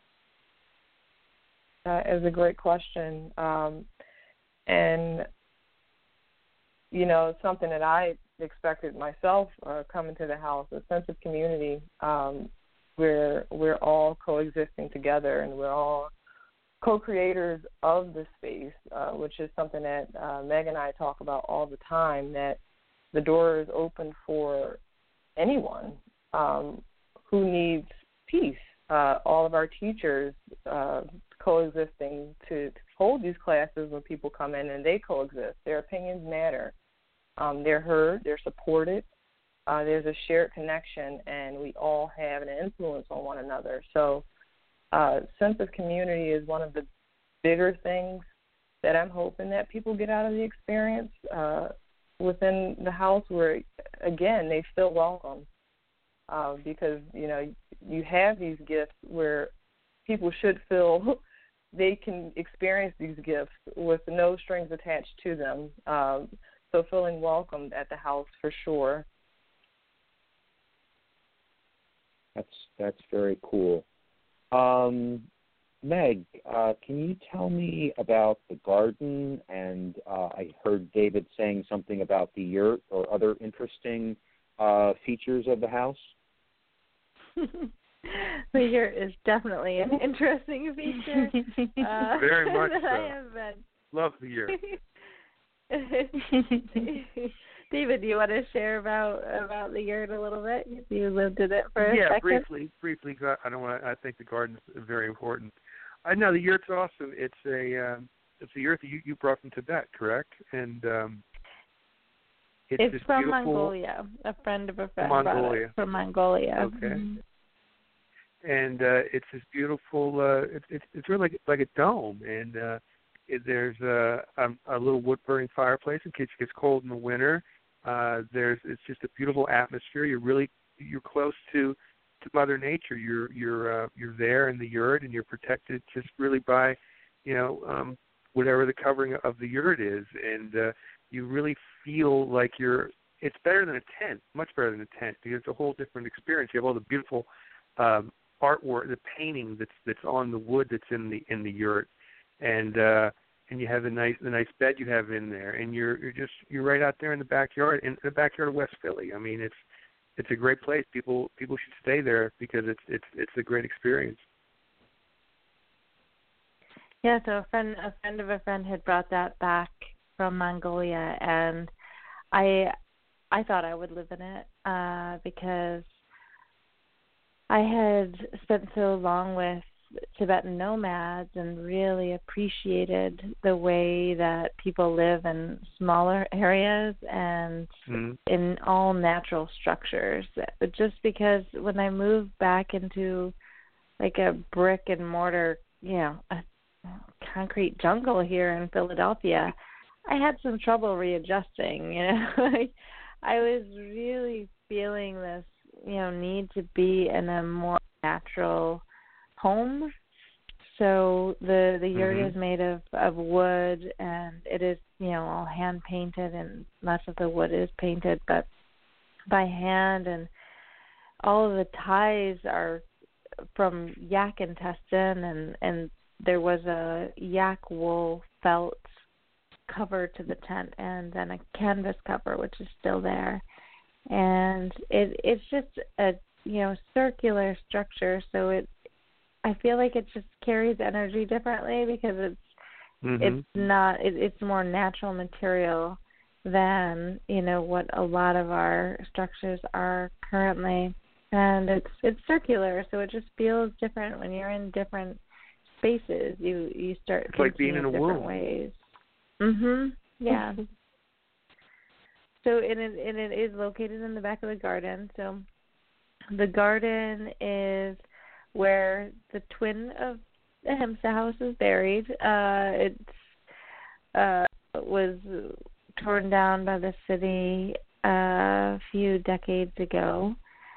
Uh, is a great question. Um, and, you know, it's something that I expected myself uh, coming to the house, a sense of community um, where we're all coexisting together and we're all co-creators of the space, uh, which is something that uh, Meg and I talk about all the time, that the door is open for anyone um, who needs peace. Uh, all of our teachers uh, coexisting to, to hold these classes when people come in and they coexist. Their opinions matter. Um, they're heard. They're supported. Uh, there's a shared connection, and we all have an influence on one another. So uh, sense of community is one of the bigger things that I'm hoping that people get out of the experience uh, within the house where, again, they feel welcome. Uh, because, you know, you have these gifts where people should feel they can experience these gifts with no strings attached to them. Um, so feeling welcomed at the house for sure. That's that's very cool. Um, Meg, uh, can you tell me about the garden? And uh, I heard David saying something about the yurt or other interesting uh, features of the house. The yurt is definitely an interesting feature. Uh, Very much so. I have been. Love the yurt. David, do you want to share about about the yurt a little bit? You lived in it for a yeah, second. Yeah, briefly. Briefly, I don't want. I think the garden's very important. I know the yurt's awesome. It's a um, it's a yurt that you, you brought from Tibet, correct? And um, it's, it's this from beautiful, Mongolia. A friend of a friend Mongolia. brought it from Mongolia. Okay. Mm-hmm. And uh, it's this beautiful. Uh, it's it's it's really like, like a dome, and uh, it, there's a, a a little wood burning fireplace in case it gets cold in the winter. Uh, there's it's just a beautiful atmosphere. You're really you're close to, to Mother Nature. You're you're uh, you're there in the yurt, and you're protected just really by, you know, um, whatever the covering of the yurt is, and uh, you really feel like you're. It's better than a tent, much better than a tent, because it's a whole different experience. You have all the beautiful um, artwork, the painting that's that's on the wood that's in the in the yurt, and uh, and you have the nice the nice bed you have in there, and you're you're just you're right out there in the backyard in the backyard of West Philly. I mean, it's it's a great place. People people should stay there because it's it's it's a great experience. Yeah, so a friend a friend of a friend had brought that back from Mongolia, and I I thought I would live in it uh, because I had spent so long with Tibetan nomads and really appreciated the way that people live in smaller areas and mm-hmm. in all natural structures. But just because when I moved back into like a brick and mortar, you know, a concrete jungle here in Philadelphia, I had some trouble readjusting. You know, I was really feeling this, you know, need to be in a more natural home. So the the yurt mm-hmm. is made of, of wood, and it is, you know, all hand painted, and lots of the wood is painted, but by hand, and all of the ties are from yak intestine, and, and there was a yak wool felt cover to the tent, and then a canvas cover, which is still there. And it it's just a, you know, circular structure, so it I feel like it just carries energy differently because it's mm-hmm. it's not it, it's more natural material than, you know, what a lot of our structures are currently, and it's it's circular, so it just feels different when you're in different spaces. You you start it's like being in a different womb. ways. Mhm. Yeah. So and it and it is located in the back of the garden. So the garden is where the twin of the Ahimsa House is buried. Uh, it uh, was torn down by the city a few decades ago,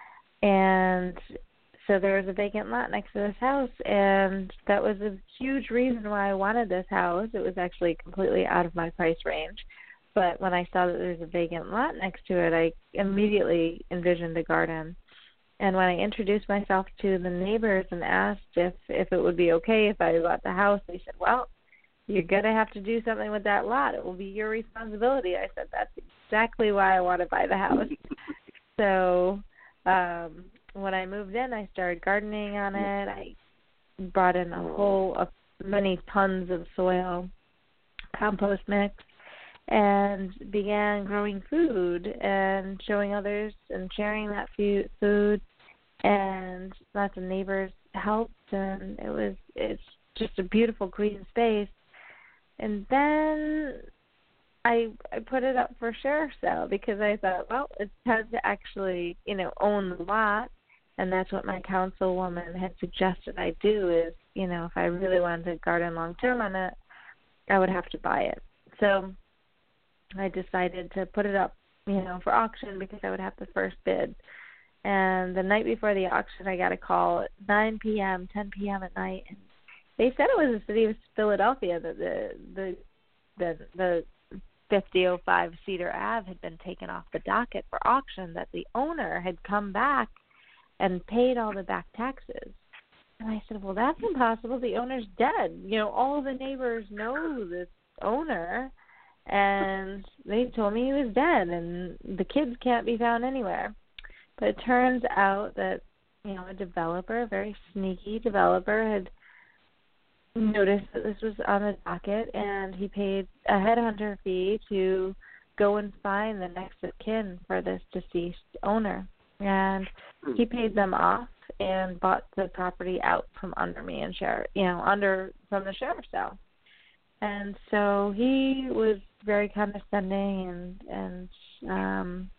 and so there was a vacant lot next to this house, and that was a huge reason why I wanted this house. It was actually completely out of my price range, but when I saw that there was a vacant lot next to it, I immediately envisioned a garden. And when I introduced myself to the neighbors and asked if, if it would be okay if I bought the house, they said, well, you're going to have to do something with that lot. It will be your responsibility. I said, that's exactly why I want to buy the house. So um, when I moved in, I started gardening on it. I brought in a whole, a, many tons of soil, compost mix, and began growing food and showing others and sharing that food. And lots of neighbors helped, and it was it's just a beautiful green space. And then I I put it up for sheriff's sale because I thought, well, it's time to actually, you know, own the lot, and that's what my councilwoman had suggested I do is, you know, if I really wanted to garden long term on it, I would have to buy it. So I decided to put it up, you know, for auction because I would have the first bid. And the night before the auction, I got a call at nine p.m., ten p.m. at night, and they said it was the city of Philadelphia that the the the, the fifty oh five Cedar Ave had been taken off the docket for auction, that the owner had come back and paid all the back taxes. And I said, well, that's impossible. The owner's dead. You know, all the neighbors know this owner, and they told me he was dead, and the kids can't be found anywhere. But it turns out that, you know, a developer, a very sneaky developer, had noticed that this was on the docket, and he paid a headhunter fee to go and find the next of kin for this deceased owner. And he paid them off and bought the property out from under me and sheriff, you know, under from the sheriff's cell. And so he was very condescending, and and um,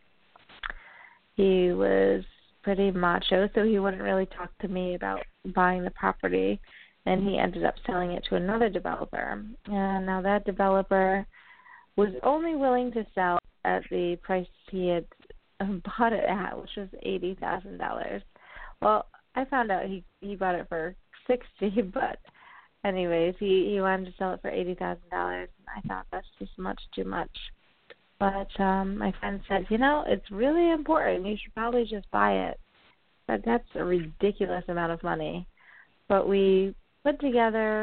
he was pretty macho, so he wouldn't really talk to me about buying the property, and he ended up selling it to another developer. And now that developer was only willing to sell at the price he had bought it at, which was eighty thousand dollars. Well, I found out he, he bought it for sixty thousand dollars, but anyways, he, he wanted to sell it for eighty thousand dollars, and I thought that's just much too much. But um, my friend said, you know, it's really important. You should probably just buy it. But that's a ridiculous amount of money. But we put together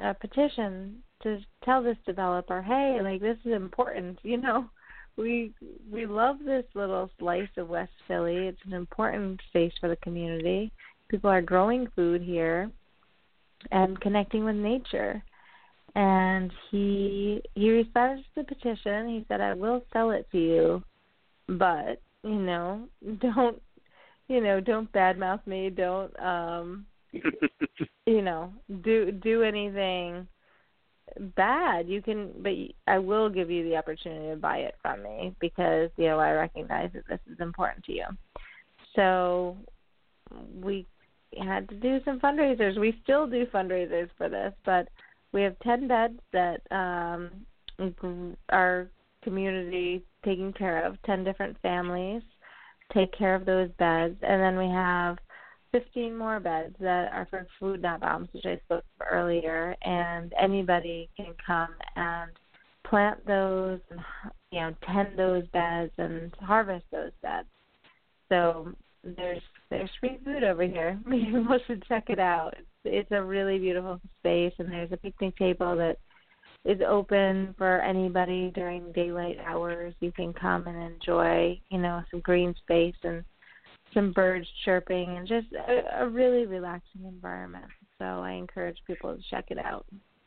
a petition to tell this developer, hey, like, this is important, you know. We we love this little slice of West Philly. It's an important space for the community. People are growing food here and connecting with nature. And he he responded to the petition. He said, I will sell it to you, but, you know, don't, you know, don't badmouth me. Don't, um, you know, do do anything bad. You can, but I will give you the opportunity to buy it from me because, you know, I recognize that this is important to you. So we had to do some fundraisers. We still do fundraisers for this, but we have ten beds that um, our community taking care of, ten different families take care of those beds, and then we have fifteen more beds that are for Food Not Bombs, which I spoke of earlier, and anybody can come and plant those, and, you know, tend those beds and harvest those beds. So there's there's free food over here. People should check it out. It's, it's a really beautiful space, and there's a picnic table that is open for anybody during daylight hours. You can come and enjoy, you know, some green space and some birds chirping and just a, a really relaxing environment. So I encourage people to check it out.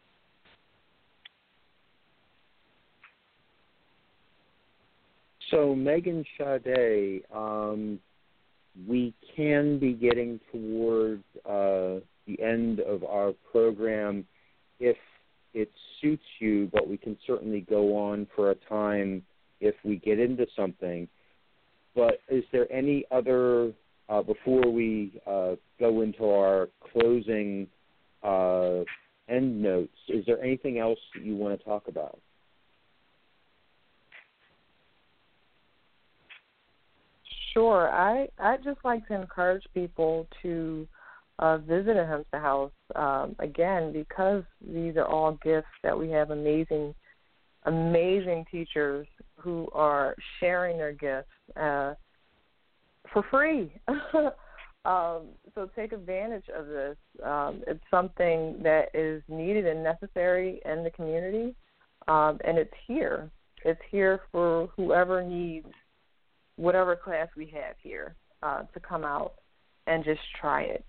So Megan Sade, um, we can be getting toward uh, the end of our program if it suits you, but we can certainly go on for a time if we get into something. But is there any other, uh, before we uh, go into our closing uh, end notes, is there anything else that you want to talk about? Sure. I I'd just like to encourage people to uh, visit Ahimsa House, um, again, because these are all gifts that we have amazing, amazing teachers who are sharing their gifts uh, for free. um, so take advantage of this. Um, it's something that is needed and necessary in the community, um, and it's here. It's here for whoever needs whatever class we have here uh, to come out and just try it.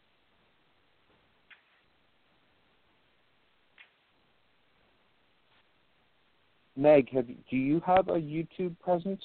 Meg, have, do you have a YouTube presence?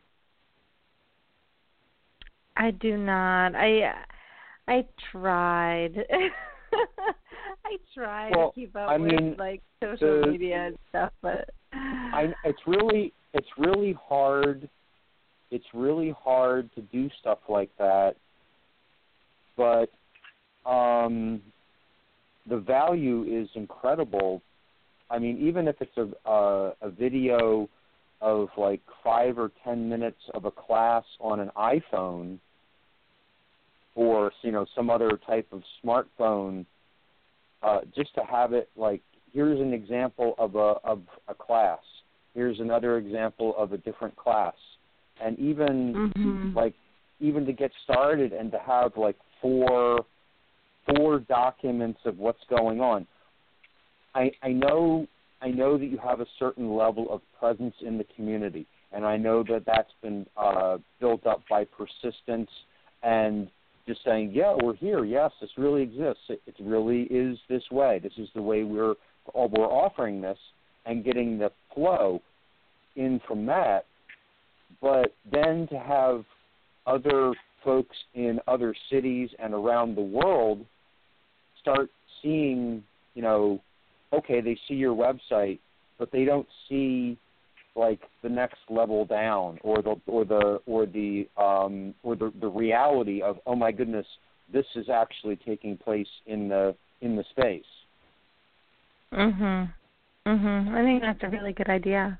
I do not. I I tried. I tried well, to keep up I with mean, like social the, media and stuff, but I, it's really it's really hard. It's really hard to do stuff like that, but um, the value is incredible. I mean, even if it's a, a, a video of like five or ten minutes of a class on an iPhone or, you know, some other type of smartphone, uh, just to have it like, here's an example of a, of a class. Here's another example of a different class. And even mm-hmm. like, even to get started and to have like four, four documents of what's going on. I, I know I know that you have a certain level of presence in the community, and I know that that's been uh, built up by persistence and just saying, yeah, we're here. Yes, this really exists. It, it really is this way. This is the way we're we're offering this, and getting the flow in from that. But then to have other folks in other cities and around the world start seeing, you know, okay, they see your website, but they don't see like the next level down, or the or the or the um, or the, the reality of, oh my goodness, this is actually taking place in the in the space. Mhm. Mhm. I think that's a really good idea.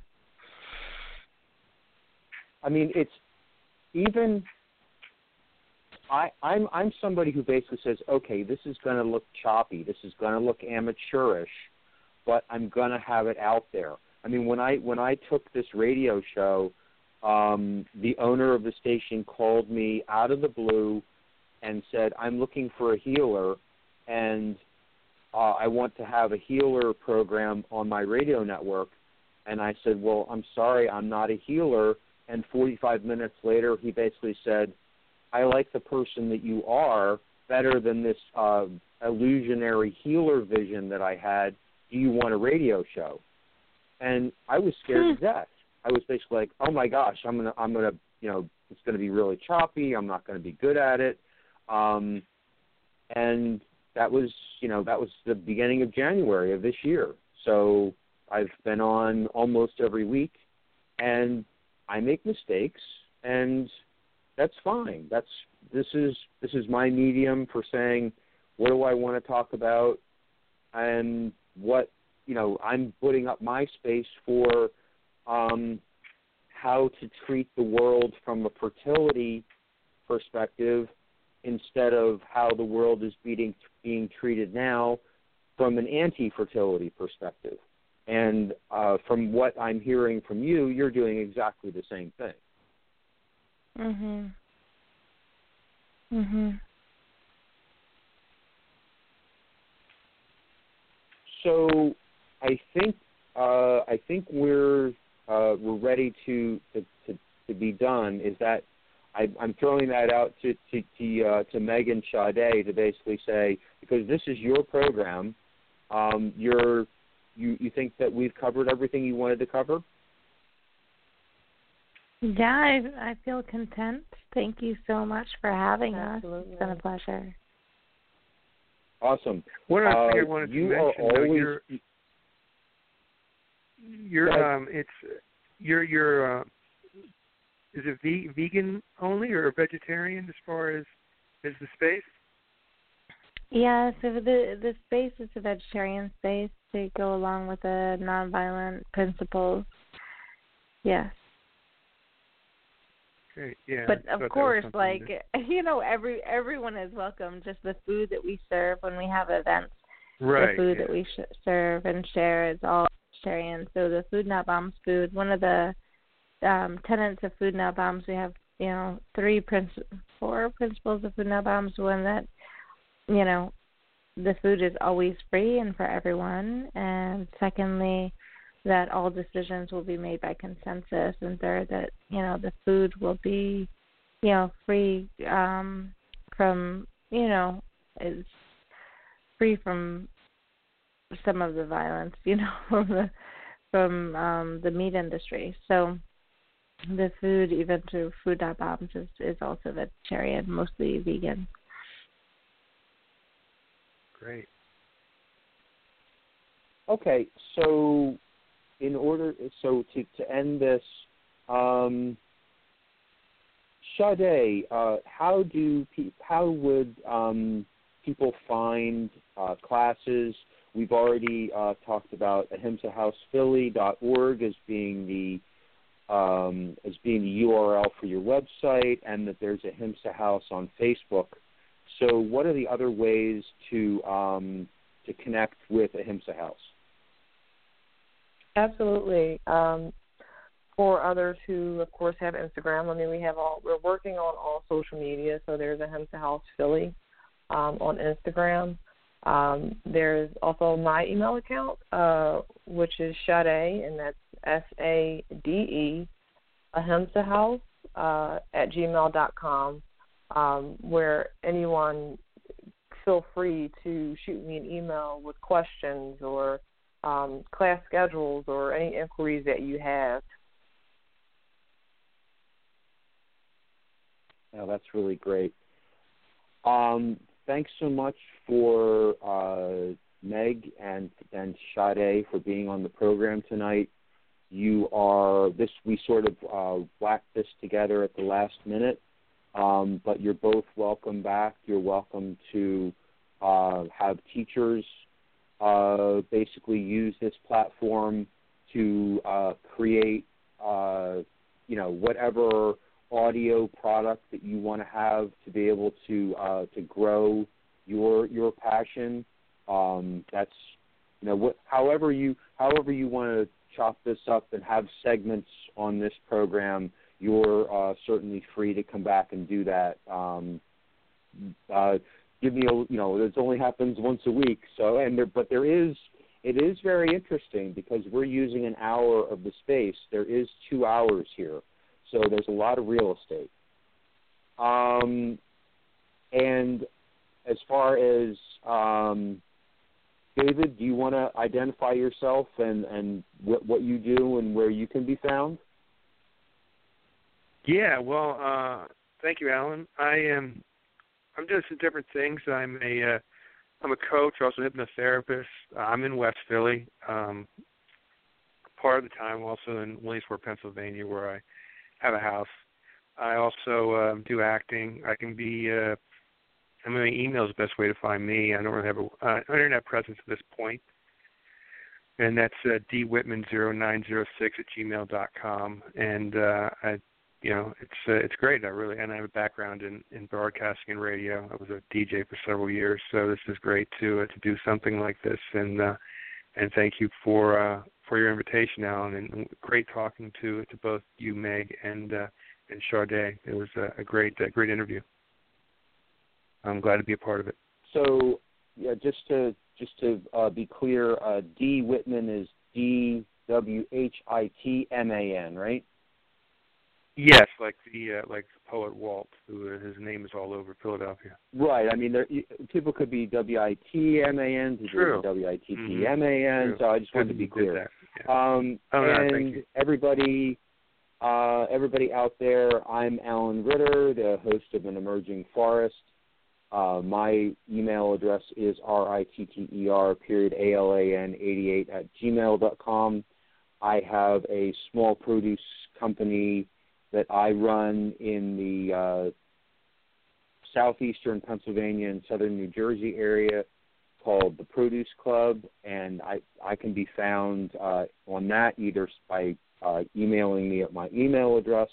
I mean, it's even. I, I'm I'm somebody who basically says, okay, this is going to look choppy, this is going to look amateurish, but I'm going to have it out there. I mean, when I when I took this radio show, um, the owner of the station called me out of the blue and said, I'm looking for a healer, and uh, I want to have a healer program on my radio network. And I said, well, I'm sorry, I'm not a healer. And forty-five minutes later, he basically said, I like the person that you are better than this uh, illusionary healer vision that I had. Do you want a radio show? And I was scared to death. I was basically like, oh my gosh, I'm gonna, I'm gonna, you know, it's gonna be really choppy. I'm not gonna be good at it. Um, and that was, you know, that was the beginning of January of this year. So I've been on almost every week, and I make mistakes, and that's fine. That's this is this is my medium for saying what do I want to talk about, and what, you know, I'm putting up my space for um, how to treat the world from a fertility perspective instead of how the world is being being treated now from an anti-fertility perspective. And uh, from what I'm hearing from you, you're doing exactly the same thing. Mhm. Mhm. So I think uh, I think we're uh, we're ready to, to, to, to be done. Is that I, I'm throwing that out to to to, uh, to Meg and Sade to basically say, because this is your program, um, you're You, you think that we've covered everything you wanted to cover? Yeah, I, I feel content. Thank you so much for having Absolutely. us. It's been a pleasure. Awesome. One other thing uh, I wanted to you mention, are though, always... you're, you're um, it's you're you're uh, is it ve- vegan only or vegetarian as far as as the space? Yeah, so the the space is a vegetarian space to go along with the nonviolent principles. Yes. Great. Yeah. But I of thought course, that was like something you know, every everyone is welcome. Just the food that we serve when we have events, that, right? the food yeah. that we sh- serve and share is all vegetarian. So the Food Not Bombs food. One of the um, tenets of Food Not Bombs, we have you know three princi- four principles of Food Not Bombs. One that you know the food is always free and for everyone, and secondly, that all decisions will be made by consensus, and third, that you know the food will be, you know, free um, from, you know, is free from some of the violence, you know, from the from um, the meat industry. So the food, even through Food Not Bombs, is is also vegetarian, mostly vegan. Great. Okay, so in order, so to, to end this, um, Sade, uh, how do pe- how would um, people find uh, classes? We've already uh, talked about ahimsa house philly dot org as being the um, as being the U R L for your website, and that there's Ahimsa House on Facebook. So, what are the other ways to um, to connect with Ahimsa House? Absolutely. Um, for others who, of course, have Instagram, I mean, we have all. We're working on all social media. So there's Ahimsa House Philly um, on Instagram. Um, there's also my email account, uh, which is Sade, and that's S A D E, Ahimsa House uh, at gmail dot com, um, where anyone feel free to shoot me an email with questions or um, class schedules or any inquiries that you have. Yeah, that's really great. Um, thanks so much for uh, Meg and and Sade for being on the program tonight. You are this. We sort of uh, whacked this together at the last minute, um, but you're both welcome back. You're welcome to uh, have teachers uh, basically use this platform to uh, create, uh, you know, whatever audio product that you want to have to be able to uh, to grow your your passion. Um, that's you know what, however you however you want to chop this up and have segments on this program, you're uh, certainly free to come back and do that. Um, uh, give me a, you know, it only happens once a week. So, and there, but there is, it is very interesting because we're using an hour of the space. There is two hours here, so there's a lot of real estate. Um, and as far as um, David, do you want to identify yourself and, and what, what you do and where you can be found? Yeah, well, uh, thank you, Alan. I am. I'm doing some different things. I'm a. Uh, I'm a coach, also a hypnotherapist. I'm in West Philly. Um, part of the time, also in Williamsport, Pennsylvania, where I have a house. I also uh, do acting. I can be. Uh, I mean, email is the best way to find me. I don't really have an uh, internet presence at this point. And that's uh, d whitman zero nine zero six at gmail dot com. And uh, I, you know, it's uh, it's great. I really and I have a background in, in broadcasting and radio. I was a D J for several years, so this is great to uh, to do something like this. And uh, and thank you for uh, for your invitation, Alan. And great talking to to both you, Meg, and uh, and Sade. It was a, a great a great interview. I'm glad to be a part of it. So, yeah, just to just to uh, be clear, uh, D Whitman is D W H I T M A N, right? Yes, like the uh, like the poet Walt, who uh, his name is all over Philadelphia. Right. I mean, there, people could be W I T M A N, True. W I T T M A N. True. So I just Good wanted to be clear. Yeah. Um, oh, no, and thank you. everybody, uh, everybody out there, I'm Alan Ritter, the host of An Emerging Forest. Uh, my email address is R I T T E R period A L A N eighty-eight at gmail dot com. I have a small produce company that I run in the uh, southeastern Pennsylvania and southern New Jersey area called the Produce Club, and I, I can be found uh, on that either by uh, emailing me at my email address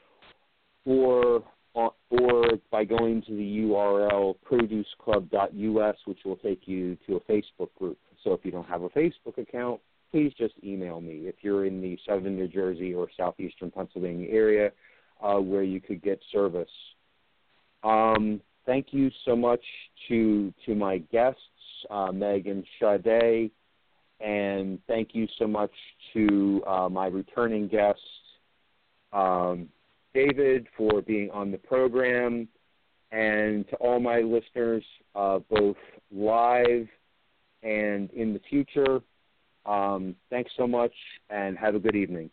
or or by going to the U R L produce club dot U S, which will take you to a Facebook group. So if you don't have a Facebook account, please just email me. If you're in the southern New Jersey or southeastern Pennsylvania area uh, where you could get service. Um, thank you so much to to my guests, uh, Meg and Sade, and thank you so much to uh, my returning guest, um, David, for being on the program, and to all my listeners, uh, both live and in the future, um, thanks so much, and have a good evening.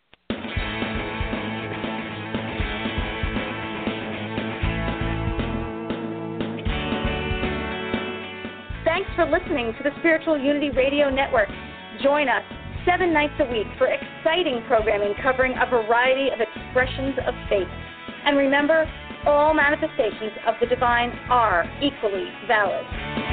Thanks for listening to the Spiritual Unity Radio Network. Join us seven nights a week for exciting programming covering a variety of expressions of faith. And remember, all manifestations of the divine are equally valid.